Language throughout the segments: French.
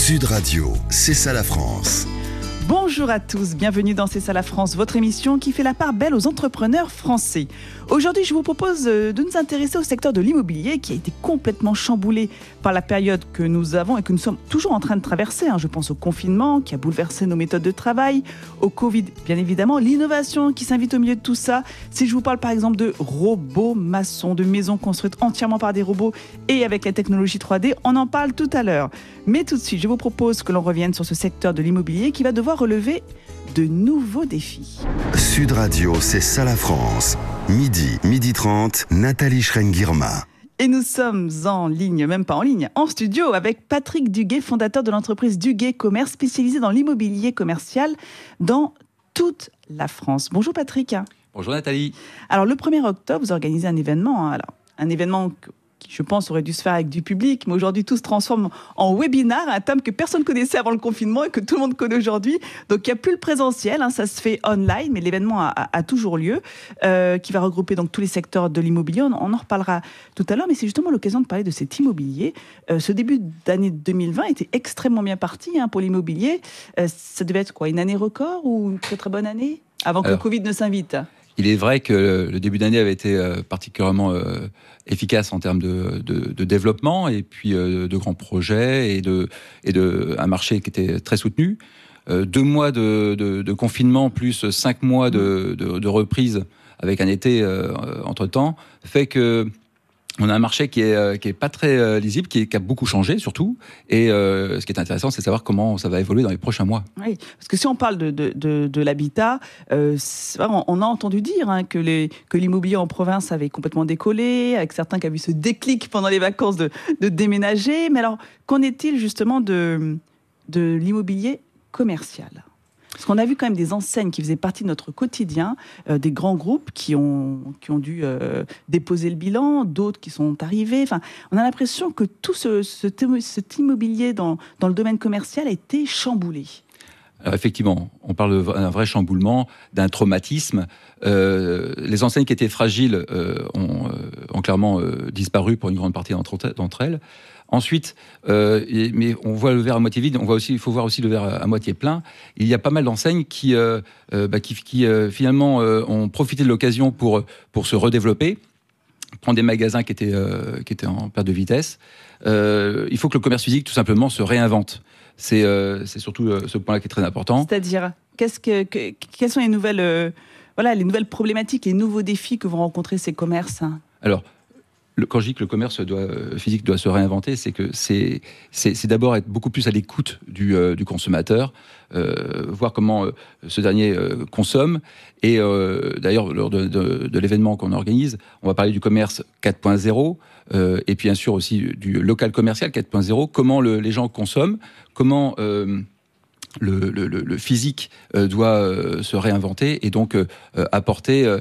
Sud Radio, c'est ça la France. Bonjour à tous, bienvenue dans C'est ça la France, votre émission qui fait la part belle aux entrepreneurs français. Aujourd'hui, je vous propose de nous intéresser au secteur de l'immobilier qui a été complètement chamboulé par la période que nous avons et que nous sommes toujours en train de traverser. Je pense au confinement qui a bouleversé nos méthodes de travail, au Covid, bien évidemment, l'innovation qui s'invite au milieu de tout ça. Si je vous parle par exemple de robots maçons, de maisons construites entièrement par des robots et avec la technologie 3D, on en parle tout à l'heure. Mais tout de suite, je vous propose que l'on revienne sur ce secteur de l'immobilier qui va devoir relever de nouveaux défis. Sud Radio, c'est ça la France. Midi 30, Nathalie Schrein-Guirma. Et nous sommes en ligne, même pas en ligne, en studio avec Patrick Duguet, fondateur de l'entreprise Duguet Commerce, spécialisée dans l'immobilier commercial dans toute la France. Bonjour Patrick. Bonjour Nathalie. Alors le 1er octobre, vous organisez un événement. Un événement qui, je pense, aurait dû se faire avec du public, mais aujourd'hui tout se transforme en webinar, un thème que personne ne connaissait avant le confinement et que tout le monde connaît aujourd'hui. Donc il n'y a plus le présentiel, ça se fait online, mais l'événement a toujours lieu, qui va regrouper donc tous les secteurs de l'immobilier. On en reparlera tout à l'heure, mais c'est justement l'occasion de parler de cet immobilier. Ce début d'année 2020 était extrêmement bien parti pour l'immobilier. Ça devait être quoi, une année record ou une très très bonne année avant que le Covid ne s'invite? Il est vrai que le début d'année avait été particulièrement efficace en termes de développement et puis de grands projets et de un marché qui était très soutenu. 2 mois de confinement plus 5 mois de reprise avec un été entre-temps fait que on a un marché qui est pas très lisible, qui a beaucoup changé surtout. Et ce qui est intéressant, c'est de savoir comment ça va évoluer dans les prochains mois. Oui, parce que si on parle de l'habitat, on a entendu dire que l'immobilier en province avait complètement décollé, avec certains qui avaient vu ce déclic pendant les vacances de déménager. Mais alors, qu'en est-il justement de l'immobilier commercial ? Parce qu'on a vu quand même des enseignes qui faisaient partie de notre quotidien, des grands groupes qui ont dû déposer le bilan, d'autres qui sont arrivés. Enfin, on a l'impression que tout cet immobilier dans le domaine commercial a été chamboulé. Alors effectivement, on parle d'un vrai chamboulement, d'un traumatisme. Les enseignes qui étaient fragiles ont clairement disparu pour une grande partie d'entre elles. Ensuite, mais on voit le verre à moitié vide, il faut voir aussi le verre à moitié plein. Il y a pas mal d'enseignes qui finalement ont profité de l'occasion pour se redévelopper, prendre des magasins qui étaient en perte de vitesse. Il faut que le commerce physique tout simplement se réinvente. C'est surtout ce point-là qui est très important. C'est-à-dire, quelles sont les nouvelles problématiques, les nouveaux défis que vont rencontrer ces commerces ? Alors, quand je dis que le commerce physique doit se réinventer, c'est que c'est d'abord être beaucoup plus à l'écoute du consommateur, voir comment ce dernier consomme. Et d'ailleurs, lors de l'événement qu'on organise, on va parler du commerce 4.0, et puis bien sûr aussi du local commercial 4.0, comment les gens consomment, comment le physique doit se réinventer et donc apporter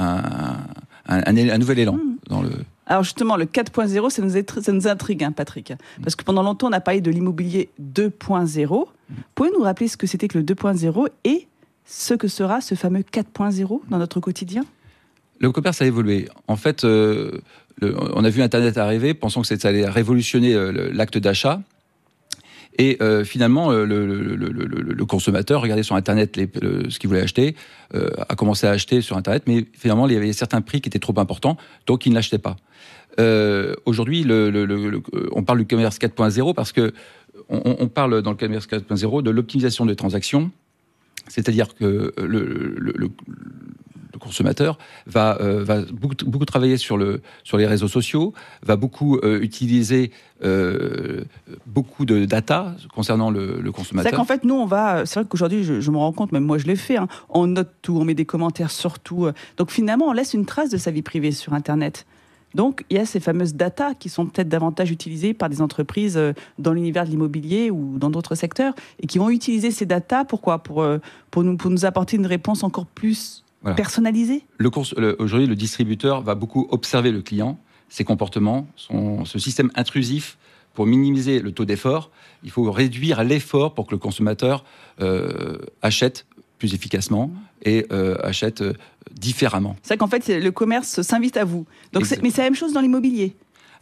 un nouvel élan dans le... Alors justement, le 4.0, ça nous intrigue, Patrick. Parce que pendant longtemps, on a parlé de l'immobilier 2.0. Pouvez-vous nous rappeler ce que c'était que le 2.0 et ce que sera ce fameux 4.0 dans notre quotidien ? Le commerce a évolué. En fait, on a vu Internet arriver, pensant que ça allait révolutionner l'acte d'achat. Et finalement, le consommateur regardait sur Internet ce qu'il voulait acheter, a commencé à acheter sur Internet, mais finalement, il y avait certains prix qui étaient trop importants, donc il ne l'achetait pas. Aujourd'hui, on parle du commerce 4.0 parce que on parle dans le commerce 4.0 de l'optimisation des transactions, c'est-à-dire que le consommateur va beaucoup travailler sur les réseaux sociaux, va beaucoup utiliser beaucoup de data concernant le consommateur. C'est qu'en fait, nous, c'est vrai qu'aujourd'hui, je me rends compte, même moi je l'ai fait, on note tout, on met des commentaires sur tout. Donc finalement, on laisse une trace de sa vie privée sur Internet. Donc, il y a ces fameuses data qui sont peut-être davantage utilisées par des entreprises dans l'univers de l'immobilier ou dans d'autres secteurs et qui vont utiliser ces data, pourquoi ? Pour nous apporter une réponse encore plus personnalisée. Aujourd'hui, le distributeur va beaucoup observer le client, ses comportements, ce système intrusif. Pour minimiser le taux d'effort, il faut réduire l'effort pour que le consommateur achète plus efficacement et achète différemment. C'est vrai qu'en fait, le commerce s'invite à vous. Donc mais c'est la même chose dans l'immobilier.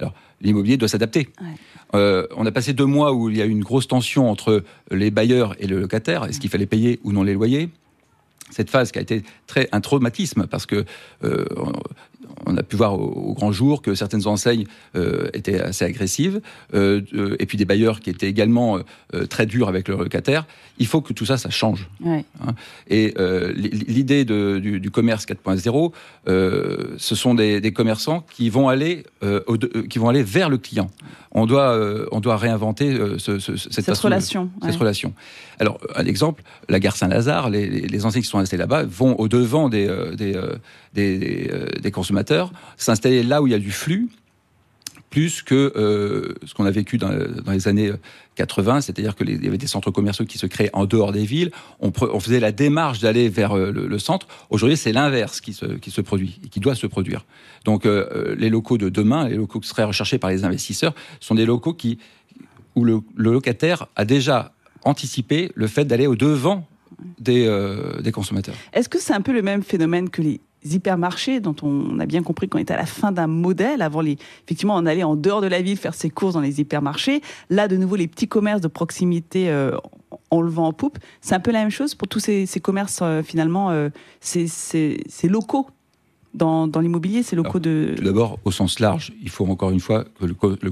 Alors, l'immobilier doit s'adapter. On a passé 2 mois où il y a eu une grosse tension entre les bailleurs et le locataire. Est-ce qu'il fallait payer ou non les loyers ? Cette phase qui a été un traumatisme parce que on a pu voir au grand jour que certaines enseignes étaient assez agressives et puis des bailleurs qui étaient également très durs avec leurs locataires. Il faut que tout ça change. Ouais. Et l'idée du commerce 4.0, ce sont des commerçants qui vont aller vers le client. On doit réinventer cette relation. Cette relation. Alors, un exemple, la gare Saint-Lazare, les enseignes qui sont installées là-bas vont au-devant des consommateurs, s'installer là où il y a du flux, plus que ce qu'on a vécu dans les années 80, c'est-à-dire qu'il y avait des centres commerciaux qui se créaient en dehors des villes, on faisait la démarche d'aller vers le centre. Aujourd'hui, c'est l'inverse qui se produit et qui doit se produire. Donc, les locaux de demain, les locaux qui seraient recherchés par les investisseurs, sont des locaux où le locataire a déjà anticipé le fait d'aller au-devant des consommateurs. Est-ce que c'est un peu le même phénomène que les hypermarchés, dont on a bien compris qu'on était à la fin d'un modèle? Avant, effectivement, on allait en dehors de la ville faire ses courses dans les hypermarchés. Là, de nouveau, les petits commerces de proximité on le vend en poupe. C'est un peu la même chose pour tous ces commerces, finalement, ces locaux dans l'immobilier, ces locaux de... Tout d'abord, au sens large, il faut encore une fois que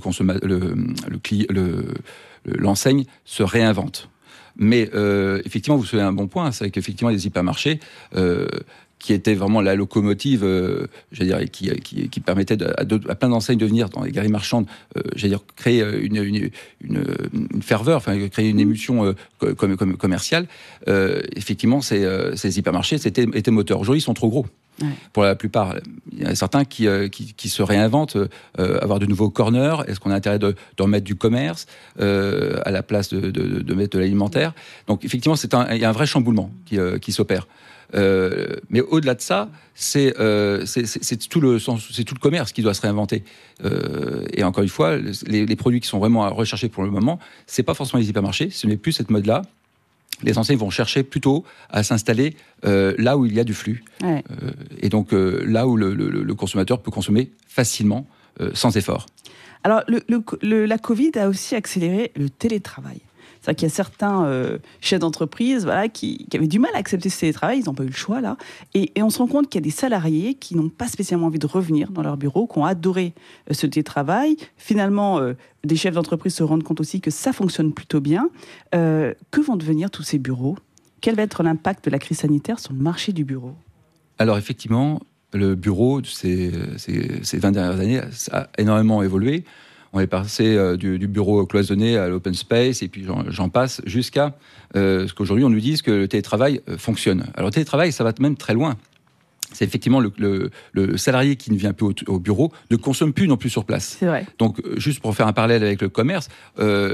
l'enseigne se réinvente. Mais effectivement, vous soulevez un bon point, c'est qu'effectivement, les hypermarchés, qui étaient vraiment la locomotive, qui permettait à plein d'enseignes de venir dans les galeries marchandes, créer une ferveur, créer une émulsion commerciale. Effectivement, ces hypermarchés étaient moteurs. Aujourd'hui, ils sont trop gros. Ouais. Pour la plupart, il y en a certains qui se réinventent, avoir de nouveaux corners. Est-ce qu'on a intérêt de remettre du commerce à la place de mettre de l'alimentaire? Donc effectivement, il y a un vrai chamboulement qui s'opère. Mais au-delà de ça, c'est tout le commerce qui doit se réinventer. Et encore une fois, les produits qui sont vraiment recherchés pour le moment, c'est pas forcément les hypermarchés, ce n'est plus cette mode-là. Les enseignes vont chercher plutôt à s'installer là où il y a du flux. Ouais. Et donc là où le consommateur peut consommer facilement, sans effort. Alors, la Covid a aussi accéléré le télétravail. C'est-à-dire qu'il y a certains chefs d'entreprise qui avaient du mal à accepter ce télétravail, ils n'ont pas eu le choix là. Et on se rend compte qu'il y a des salariés qui n'ont pas spécialement envie de revenir dans leur bureau, qui ont adoré ce télétravail. Finalement, des chefs d'entreprise se rendent compte aussi que ça fonctionne plutôt bien. Que vont devenir tous ces bureaux ? Quel va être l'impact de la crise sanitaire sur le marché du bureau ? Alors effectivement, le bureau, ces 20 dernières années, a énormément évolué. On est passé du bureau cloisonné à l'open space, et puis j'en passe jusqu'à ce qu'aujourd'hui on nous dise que le télétravail fonctionne. Alors le télétravail, ça va même très loin. C'est effectivement le salarié qui ne vient plus au bureau ne consomme plus non plus sur place. C'est vrai. Donc, juste pour faire un parallèle avec le commerce, on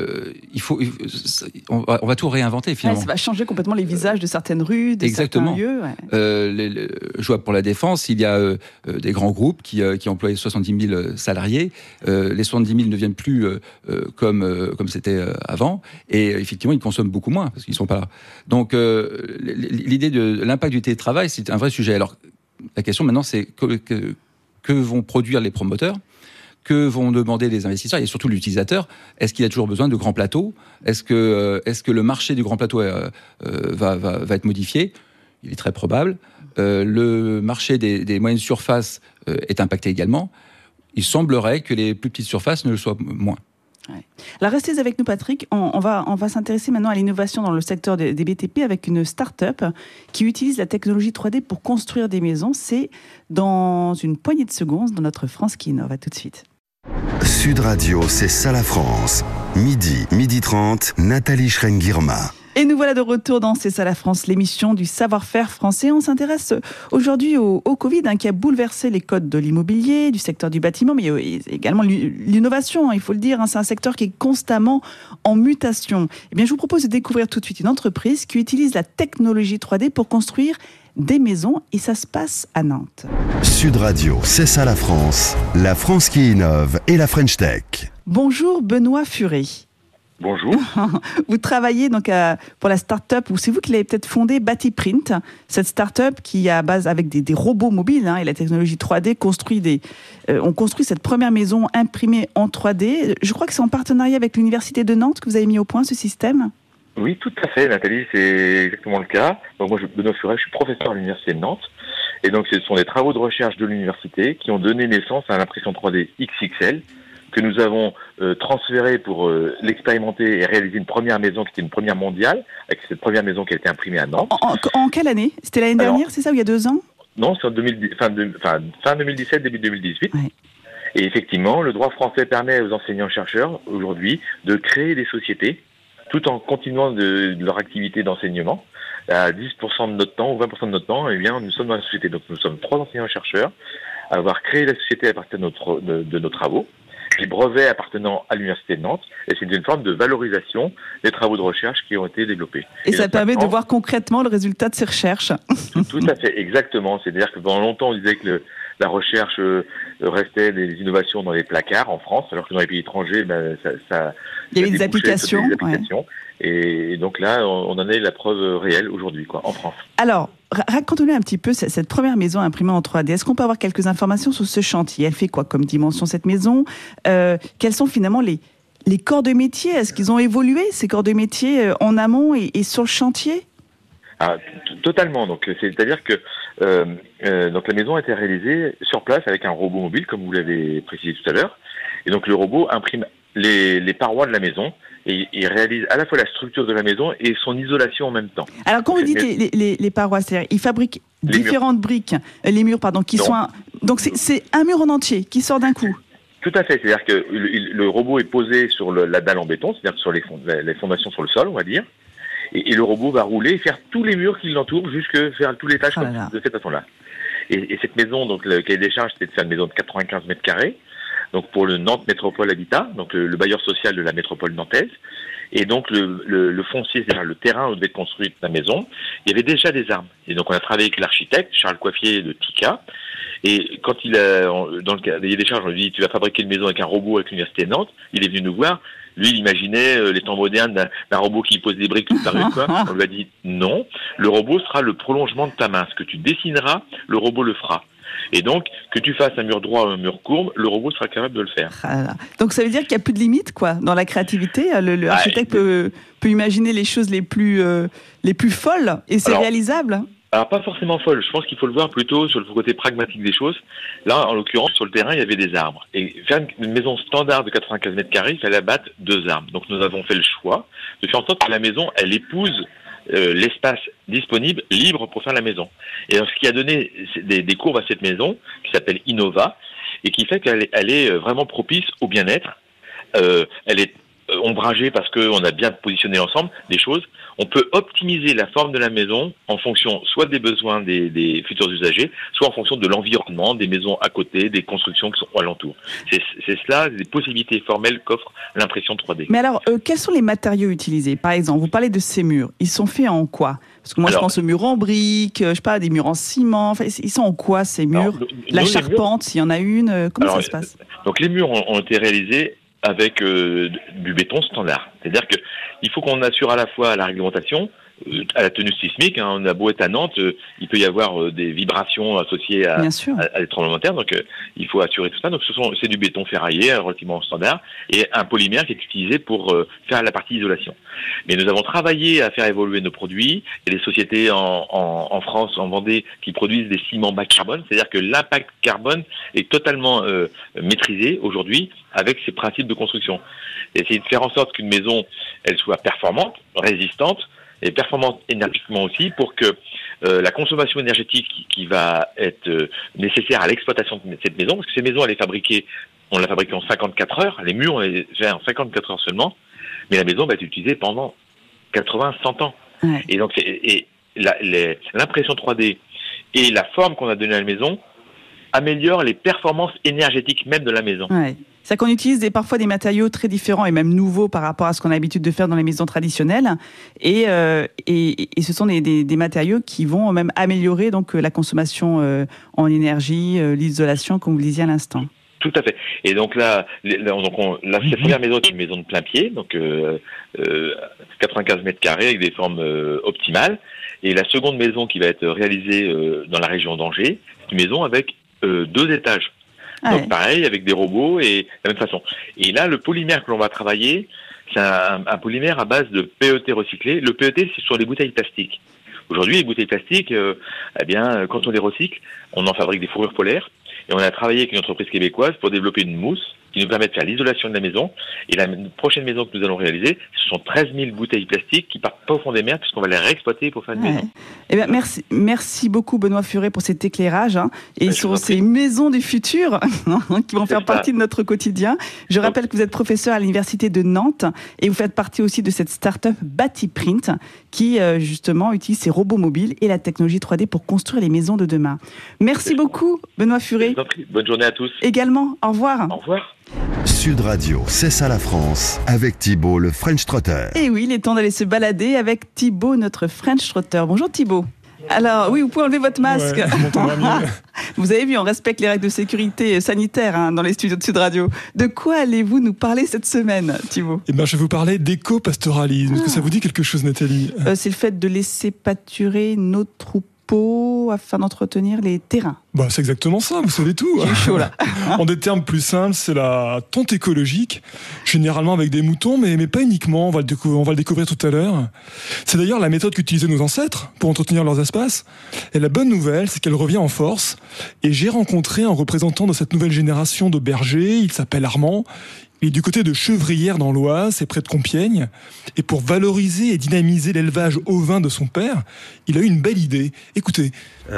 va tout réinventer finalement. Ouais, ça va changer complètement les visages de certaines rues, de certains lieux. Ouais. Je vois pour la Défense, il y a des grands groupes qui emploient 70 000 salariés. Les 70 000 ne viennent plus comme c'était avant. Et effectivement, ils consomment beaucoup moins parce qu'ils ne sont pas là. Donc, l'idée de l'impact du télétravail, c'est un vrai sujet. Alors, la question maintenant, c'est que vont produire les promoteurs, que vont demander les investisseurs et surtout l'utilisateur. Est-ce qu'il a toujours besoin de grands plateaux ? Est-ce que le marché du grand plateau va être modifié ? Il est très probable. Le marché des moyennes surfaces est impacté également. Il semblerait que les plus petites surfaces ne le soient moins. Ouais. Alors restez avec nous Patrick, on va s'intéresser maintenant à l'innovation dans le secteur des BTP avec une start-up qui utilise la technologie 3D pour construire des maisons. C'est dans une poignée de secondes dans notre France qui innove. À tout de suite. Sud Radio, c'est ça la France. Midi 30, Nathalie Schrenn-Guirma. Et nous voilà de retour dans C'est ça la France, l'émission du savoir-faire français. On s'intéresse aujourd'hui au Covid qui a bouleversé les codes de l'immobilier, du secteur du bâtiment, mais également l'innovation, il faut le dire. C'est un secteur qui est constamment en mutation. Eh bien, je vous propose de découvrir tout de suite une entreprise qui utilise la technologie 3D pour construire des maisons et ça se passe à Nantes. Sud Radio, c'est ça la France qui innove et la French Tech. Bonjour Benoît Furet. Bonjour. Vous travaillez donc pour la start-up, ou c'est vous qui l'avez peut-être fondée, Batiprint, cette start-up qui à base avec des robots mobiles et la technologie 3D on construit cette première maison imprimée en 3D. Je crois que c'est en partenariat avec l'Université de Nantes que vous avez mis au point ce système. Oui, tout à fait, Nathalie, c'est exactement le cas. Donc moi, Benoît Furet, je suis professeur à l'Université de Nantes. Et donc, ce sont des travaux de recherche de l'université qui ont donné naissance à l'impression 3D XXL que nous avons transféré pour l'expérimenter et réaliser une première maison qui était une première mondiale, avec cette première maison qui a été imprimée à Nantes. En quelle année ? C'était l'année dernière, c'est ça, ou il y a 2 ans ? Non, c'est en fin 2017, début 2018. Ouais. Et effectivement, le droit français permet aux enseignants-chercheurs, aujourd'hui, de créer des sociétés, tout en continuant de leur activité d'enseignement. À 10% de notre temps ou 20% de notre temps, eh bien, nous sommes dans la société. Donc, nous sommes 3 enseignants-chercheurs à avoir créé la société à partir de nos travaux. Les brevets appartenant à l'Université de Nantes, et c'est une forme de valorisation des travaux de recherche qui ont été développés. Et ça permet de voir concrètement le résultat de ces recherches. Tout à fait, exactement. C'est-à-dire que pendant longtemps, on disait que la recherche restait des innovations dans les placards en France, alors que dans les pays étrangers, il y avait des applications. Ouais. Et donc là, on en est la preuve réelle aujourd'hui, en France. Alors, racontez-nous un petit peu cette première maison imprimée en 3D. Est-ce qu'on peut avoir quelques informations sur ce chantier ? Elle fait quoi comme dimension, cette maison ? Quels sont finalement les corps de métier ? Est-ce qu'ils ont évolué, ces corps de métier, en amont et sur le chantier ? Totalement. Donc, c'est-à-dire que donc la maison a été réalisée sur place avec un robot mobile, comme vous l'avez précisé tout à l'heure. Et donc, le robot imprime les parois de la maison et il réalise à la fois la structure de la maison et son isolation en même temps. Alors, quand vous dites les parois, c'est-à-dire il fabrique différentes briques, les murs, pardon, qui sont... Donc, c'est un mur en entier qui sort d'un coup. Tout à fait. C'est-à-dire que le robot est posé sur la dalle en béton, c'est-à-dire sur les fondations sur le sol, on va dire. Et le robot va rouler et faire tous les murs qui l'entourent, jusque faire tous les tâches de cette façon-là. Et cette maison, donc le cahier des charges, c'était de faire une maison de 95 mètres carrés, donc pour le Nantes Métropole Habitat, donc le bailleur social de la métropole nantaise. Et donc le foncier, c'est-à-dire le terrain où devait être construite la maison, il y avait déjà des arbres. Et donc on a travaillé avec l'architecte Charles Coiffier de TICA. Et quand dans le cahier des charges, on lui dit tu vas fabriquer une maison avec un robot avec l'université de Nantes, il est venu nous voir. Lui, il imaginait les temps modernes d'un robot qui pose des briques toute la rue, quoi. On lui a dit non, le robot sera le prolongement de ta main. Ce que tu dessineras, le robot le fera. Et donc, que tu fasses un mur droit ou un mur courbe, le robot sera capable de le faire. Donc ça veut dire qu'il n'y a plus de limite, quoi, dans la créativité. L'architecte peut imaginer les choses les plus folles, et c'est réalisable. Alors, pas forcément folle. Je pense qu'il faut le voir plutôt sur le côté pragmatique des choses. Là, en l'occurrence, sur le terrain, il y avait des arbres. Et faire une maison standard de 95 mètres carrés, il fallait abattre 2 arbres. Donc, nous avons fait le choix de faire en sorte que la maison, elle épouse l'espace disponible, libre pour faire la maison. Et donc, ce qui a donné des courbes à cette maison, qui s'appelle Innova, et qui fait qu'elle est vraiment propice au bien-être. Elle est ombragée parce qu'on a bien positionné l'ensemble des choses. On peut optimiser la forme de la maison en fonction soit des besoins des futurs usagers, soit en fonction de l'environnement, des maisons à côté, des constructions qui sont alentour. C'est cela, les possibilités formelles qu'offre l'impression 3D. Mais alors, quels sont les matériaux utilisés ? Par exemple, vous parlez de ces murs. Ils sont faits en quoi ? Parce que moi, je pense aux murs en briques, je sais pas, des murs en ciment. Enfin, ils sont en quoi, ces murs ? La charpente, s'il y en a une, comment ça se passe ? Donc, les murs ont été réalisés avec du béton standard. C'est-à-dire que il faut qu'on assure à la fois la réglementation, à la tenue sismique. On a beau être à Nantes, il peut y avoir des vibrations associées à des tremblements de terre, donc il faut assurer tout ça. Donc c'est du béton ferraillé, relativement standard, et un polymère qui est utilisé pour faire la partie isolation. Mais nous avons travaillé à faire évoluer nos produits. Il y a des sociétés en France, en Vendée, qui produisent des ciments bas carbone, c'est-à-dire que l'impact carbone est totalement maîtrisé aujourd'hui avec ces principes de construction. Et essayer de faire en sorte qu'une maison, elle soit performante, résistante, et performante énergétiquement aussi, pour que la consommation énergétique qui va être nécessaire à l'exploitation de cette maison, parce que ces maisons, on l'a fabriquée en 54 heures, les murs, on les fait en 54 heures seulement, mais la maison va être utilisée pendant 80-100 ans. Ouais. Et donc, l'impression 3D et la forme qu'on a donnée à la maison améliore les performances énergétiques même de la maison. Ouais. C'est qu'on utilise parfois des matériaux très différents et même nouveaux par rapport à ce qu'on a l'habitude de faire dans les maisons traditionnelles. Et ce sont des matériaux qui vont même améliorer donc la consommation en énergie, l'isolation, comme vous le disiez à l'instant. Tout à fait. Et donc là, cette première maison est une maison de plein pied, donc 95 mètres carrés avec des formes optimales. Et la seconde maison qui va être réalisée dans la région d'Angers, c'est une maison avec 2 étages. Donc pareil, avec des robots et de la même façon. Et là, le polymère que l'on va travailler, c'est un polymère à base de PET recyclé. Le PET, c'est sur les bouteilles plastiques. Aujourd'hui, les bouteilles plastiques, quand on les recycle, on en fabrique des fourrures polaires. Et on a travaillé avec une entreprise québécoise pour développer une mousse qui nous permet de faire l'isolation de la maison. Et la prochaine maison que nous allons réaliser, ce sont 13 000 bouteilles plastiques qui partent pas au fond des mers puisqu'on va les réexploiter pour faire une maison. Eh bien, merci beaucoup Benoît Furet pour cet éclairage et sur ces maisons du futur qui vont faire partie de notre quotidien. Je rappelle que vous êtes professeur à l'université de Nantes et vous faites partie aussi de cette start-up Batiprint qui justement utilise ces robots mobiles et la technologie 3D pour construire les maisons de demain. Merci beaucoup Benoît Furet. Bonne journée à tous. Également, au revoir. Au revoir. Sud Radio, c'est ça la France, avec Thibaut, le French Trotter. Et oui, il est temps d'aller se balader avec Thibaut, notre French Trotter. Bonjour Thibaut. Alors oui, vous pouvez enlever votre masque. Ouais, vous avez vu, on respecte les règles de sécurité sanitaire dans les studios de Sud Radio. De quoi allez-vous nous parler cette semaine, Thibaut ? Je vais vous parler d'éco-pastoralisme. Est-ce que ça vous dit quelque chose, Nathalie ? C'est le fait de laisser pâturer nos troupeaux afin d'entretenir les terrains. C'est exactement ça, vous savez tout. J'ai chaud là. En des termes plus simples, c'est la tonte écologique, généralement avec des moutons, mais pas uniquement, on va le découvrir tout à l'heure. C'est d'ailleurs la méthode qu'utilisaient nos ancêtres pour entretenir leurs espaces. Et la bonne nouvelle, c'est qu'elle revient en force. Et j'ai rencontré un représentant de cette nouvelle génération de bergers, il s'appelle Armand. Il est du côté de Chevrières dans l'Oise, c'est près de Compiègne. Et pour valoriser et dynamiser l'élevage ovin de son père, il a eu une belle idée. Écoutez.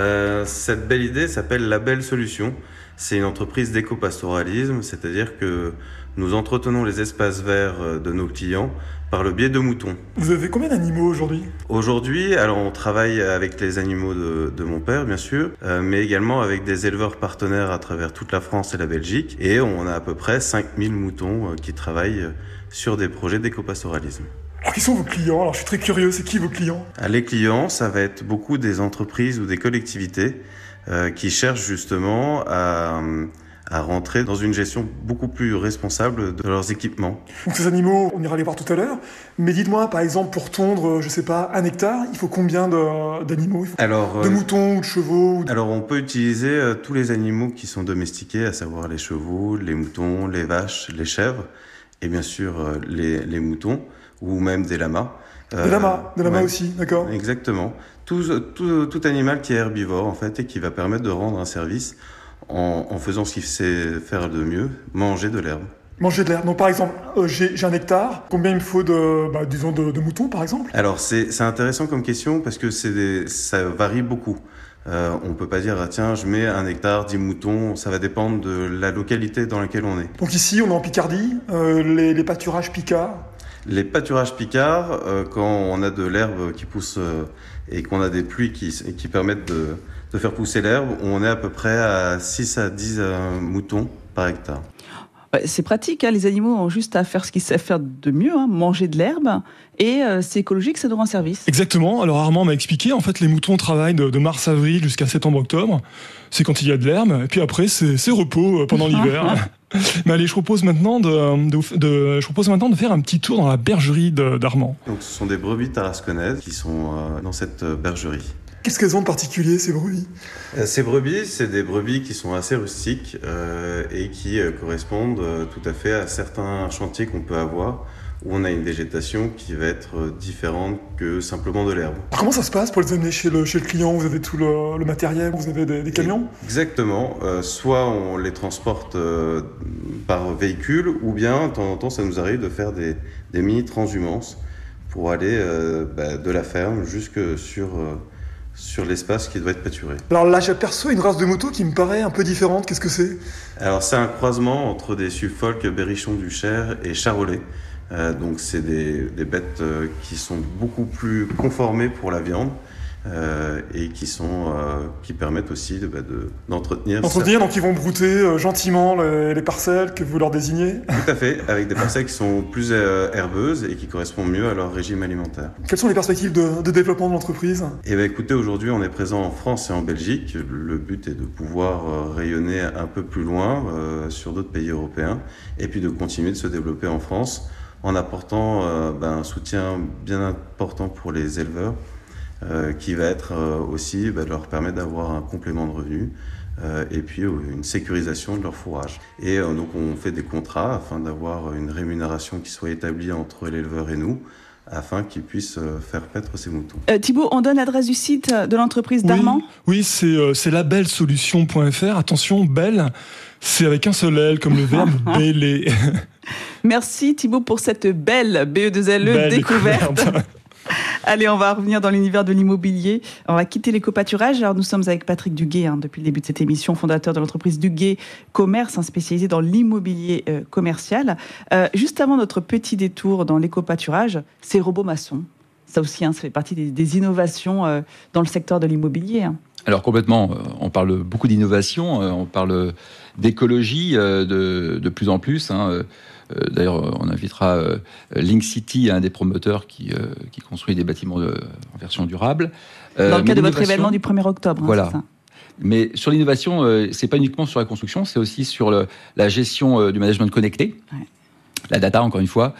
Cette belle idée s'appelle La Belle Solution. C'est une entreprise d'éco-pastoralisme, c'est-à-dire que nous entretenons les espaces verts de nos clients par le biais de moutons. Vous avez combien d'animaux aujourd'hui ? Aujourd'hui, alors on travaille avec les animaux de mon père, bien sûr, mais également avec des éleveurs partenaires à travers toute la France et la Belgique. Et on a à peu près 5000 moutons qui travaillent sur des projets d'éco-pastoralisme. Alors, qui sont vos clients ? Alors, je suis très curieux, c'est qui vos clients ? Les clients, ça va être beaucoup des entreprises ou des collectivités qui cherchent justement à rentrer dans une gestion beaucoup plus responsable de leurs équipements. Donc ces animaux, on ira les voir tout à l'heure, mais dites-moi, par exemple, pour tondre, 1 hectare, il faut combien d'animaux ? De moutons ou de chevaux ? Alors on peut utiliser tous les animaux qui sont domestiqués, à savoir les chevaux, les moutons, les vaches, les chèvres, et bien sûr les moutons, ou même des lamas. Des lamas aussi, d'accord. Exactement. Tout animal qui est herbivore, en fait, et qui va permettre de rendre un service en faisant ce qu'il sait faire de mieux, manger de l'herbe. Manger de l'herbe. Donc par exemple, j'ai 1 hectare, combien il me faut de moutons par exemple ? Alors c'est intéressant comme question parce que ça varie beaucoup. On peut pas dire tiens je mets 1 hectare, 10 moutons, ça va dépendre de la localité dans laquelle on est. Donc ici on est en Picardie, les pâturages picards. Les pâturages picards, quand on a de l'herbe qui pousse et qu'on a des pluies qui permettent de faire pousser l'herbe, on est à peu près à 6 à 10 moutons par hectare. C'est pratique, les animaux ont juste à faire ce qu'ils savent faire de mieux, manger de l'herbe, et c'est écologique, ça nous rend service. Exactement, alors Armand m'a expliqué, en fait les moutons travaillent de mars-avril jusqu'à septembre-octobre, c'est quand il y a de l'herbe, et puis après c'est repos pendant l'hiver. Mais allez, je propose maintenant de faire un petit tour dans la bergerie d'Armand. Donc ce sont des brebis tarasconnaises qui sont dans cette bergerie. Qu'est-ce qu'elles ont de particulier, ces brebis ? Ces brebis, c'est des brebis qui sont assez rustiques et qui correspondent tout à fait à certains chantiers qu'on peut avoir où on a une végétation qui va être différente que simplement de l'herbe. Alors comment ça se passe pour les amener chez le client ? Vous avez tout le matériel, vous avez des camions ? Exactement. Soit on les transporte par véhicule ou bien de temps en temps ça nous arrive de faire des mini-transhumances pour aller de la ferme jusque sur l'espace qui doit être pâturé. Alors là, j'aperçois une race de moto qui me paraît un peu différente. Qu'est-ce que c'est ? Alors c'est un croisement entre des Suffolk, Berrichon du Cher et Charolais. Donc c'est des bêtes qui sont beaucoup plus conformées pour la viande, et qui permettent aussi d'entretenir. Donc ils vont brouter gentiment les parcelles que vous leur désignez. Tout à fait, avec des parcelles qui sont plus herbeuses et qui correspondent mieux à leur régime alimentaire. Quelles sont les perspectives de développement de l'entreprise ? Eh bien, écoutez, aujourd'hui, on est présent en France et en Belgique. Le but est de pouvoir rayonner un peu plus loin sur d'autres pays européens et puis de continuer de se développer en France en apportant un soutien bien important pour les éleveurs qui va être aussi leur permettre d'avoir un complément de revenus et puis une sécurisation de leur fourrage. Et donc on fait des contrats afin d'avoir une rémunération qui soit établie entre l'éleveur et nous, afin qu'ils puissent faire paître ces moutons. Thibaut, on donne l'adresse du site de l'entreprise Darman ? Oui, c'est labellesolution.fr. Attention, belle, c'est avec un seul L, comme le verbe bêler. Merci Thibaut pour cette belle BE2LE découverte. Allez, on va revenir dans l'univers de l'immobilier. On va quitter l'éco-pâturage. Alors, nous sommes avec Patrick Duguet, depuis le début de cette émission, fondateur de l'entreprise Duguet Commerce, spécialisée dans l'immobilier commercial. Juste avant notre petit détour dans l'éco-pâturage, c'est RoboMaçon. Ça aussi, ça fait partie des innovations dans le secteur de l'immobilier. Alors complètement, on parle beaucoup d'innovation, on parle d'écologie de plus en plus. D'ailleurs, on invitera Link City, un des promoteurs qui construit des bâtiments en version durable. Dans le cadre de votre événement du 1er octobre. Voilà. C'est ça. Mais sur l'innovation, c'est pas uniquement sur la construction, c'est aussi sur la gestion du management connecté, la data, encore une fois,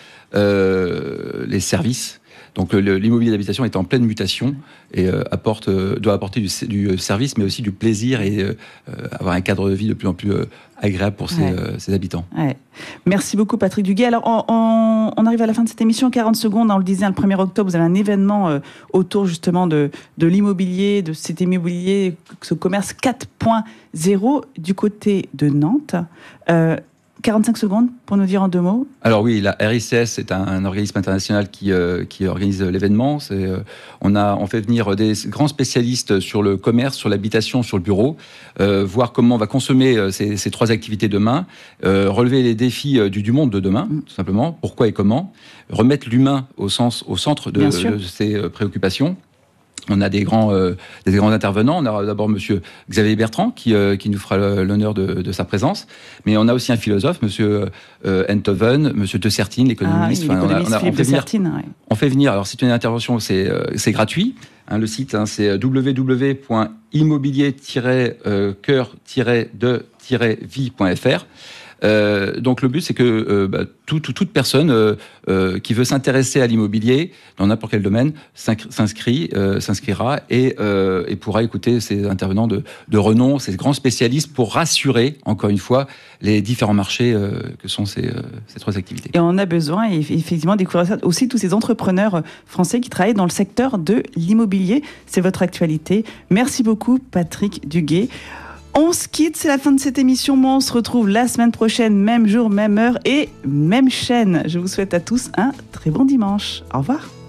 les services. Donc l'immobilier d'habitation est en pleine mutation et doit apporter du service, mais aussi du plaisir et avoir un cadre de vie de plus en plus agréable pour ses habitants. Ouais. Merci beaucoup Patrick Duguet. Alors on arrive à la fin de cette émission, 40 secondes. On le disait, le 1er octobre, vous avez un événement autour justement de l'immobilier, de cet immobilier, ce commerce 4.0 du côté de Nantes. 45 secondes pour nous dire en 2 mots. Alors oui, la RICS est un organisme international qui organise l'événement. On fait venir des grands spécialistes sur le commerce, sur l'habitation, sur le bureau, voir comment on va consommer ces 3 activités demain, relever les défis du monde de demain, tout simplement, pourquoi et comment, remettre l'humain au centre de ces préoccupations. On a des grands intervenants. On a d'abord Monsieur Xavier Bertrand qui nous fera l'honneur de sa présence, mais on a aussi un philosophe, Monsieur Enthoven, Monsieur De Sertine, l'économiste. On fait venir. Alors c'est une intervention, c'est gratuit. Le site, c'est www.immobilier-cœur-de-vie.fr. Donc le but, c'est que toute personne qui veut s'intéresser à l'immobilier dans n'importe quel domaine s'inscrira et pourra écouter ces intervenants de renom, ces grands spécialistes, pour rassurer, encore une fois, les différents marchés que sont ces 3 activités. Et on a besoin, effectivement, de découvrir aussi tous ces entrepreneurs français qui travaillent dans le secteur de l'immobilier. C'est votre actualité. Merci beaucoup, Patrick Duguet. On se quitte, c'est la fin de cette émission. Moi, on se retrouve la semaine prochaine, même jour, même heure et même chaîne. Je vous souhaite à tous un très bon dimanche. Au revoir.